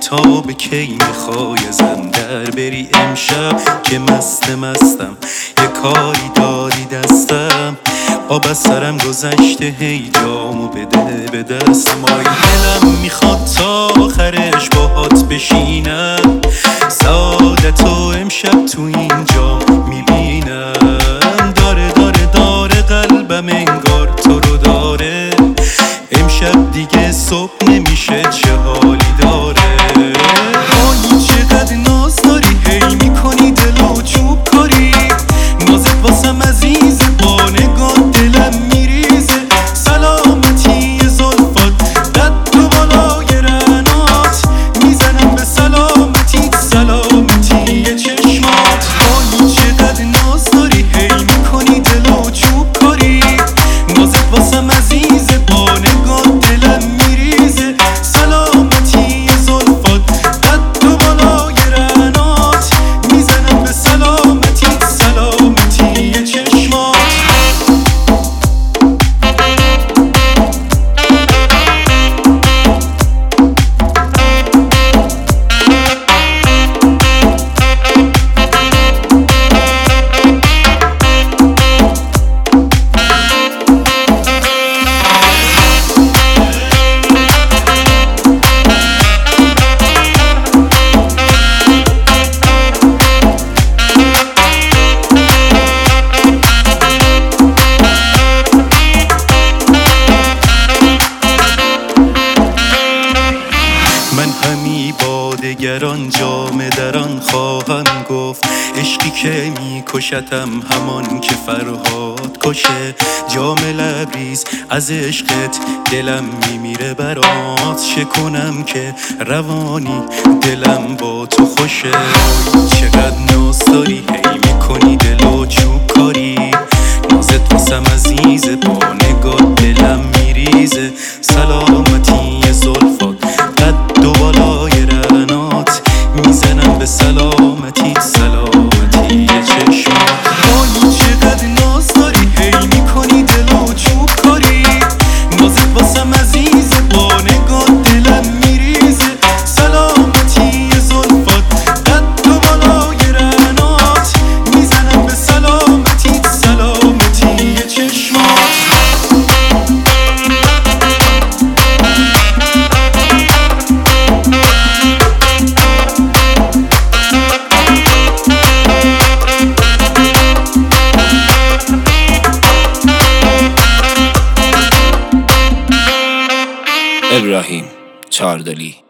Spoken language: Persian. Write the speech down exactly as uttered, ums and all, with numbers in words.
تا به کی میخوای ازم در بری امشب که مست مستم، یه کاری داری دستم، آب از سرم گذشته، هی جامو بده به دستم. آی دلم میخواد تا آخرش باهات بشینم، سعادتو امشب تو این جام میبینم. داره داره داره قلبم انگار تو رو داره، امشب دیگه صبح نمیشه چه حالی داره. آی چقدر ناز داری، هی میکنی دلو چوب کاری، نازت واسم عزیز، با نگاه دلم میریزه. سلامتی زلفات قد و بالای رنات، میزنم به سلامتی سلامتی چشمات. آی چقدر ناز داری، هی میکنی دلو چوب کاری، نازت واسم عزیز، با نگاه دلم میریزه. سلامتی زلفات قد و بالای رنات، میزنم به سلامتی سلامتی چشمات. من همی با دگران جام دران خواهم گفت، عشقی که میکشتم همان که فرهاد کشه. جام لبریز از عشقت دلم میمیره برات، چه کنم که روانی دلم با تو خوشه. چقدر ناز داری، هی میکنی دلو چوب کاری، نازت واسم عزیزه، با نگاه دلم میریزه. سلامتی زلفات قد و بالای رنات، میزنم به سلامتی سلامتی چشمات. آی چقدر ناز داری، هی میکنی دلو چوب کاری، نازت واسم عزیزه، با نگاه دلم میریزه. سلامتی زلفات قد و بالای رنات، میزنم به سلامتی سلامتی چشمات. ابراهیم چهاردلی.